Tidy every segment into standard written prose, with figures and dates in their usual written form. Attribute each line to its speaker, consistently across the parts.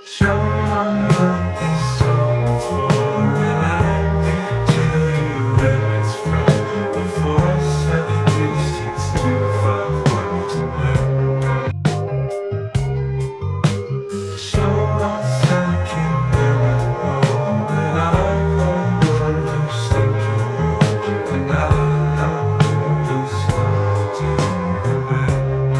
Speaker 1: Someone wrote this song for, and I can tell you where it's from. The 4762512. So I'm thinking very well, and I won't understand your world, and I'm not understanding the way.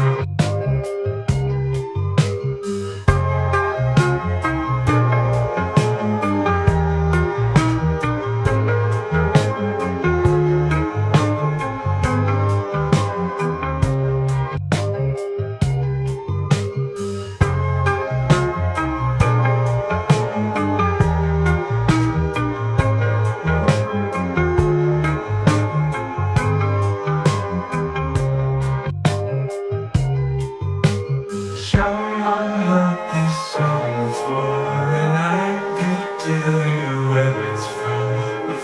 Speaker 1: Someone wrote this song for, and I can tell you where it's from. The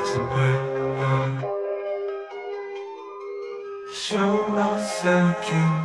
Speaker 1: 4762512. So I'm thinking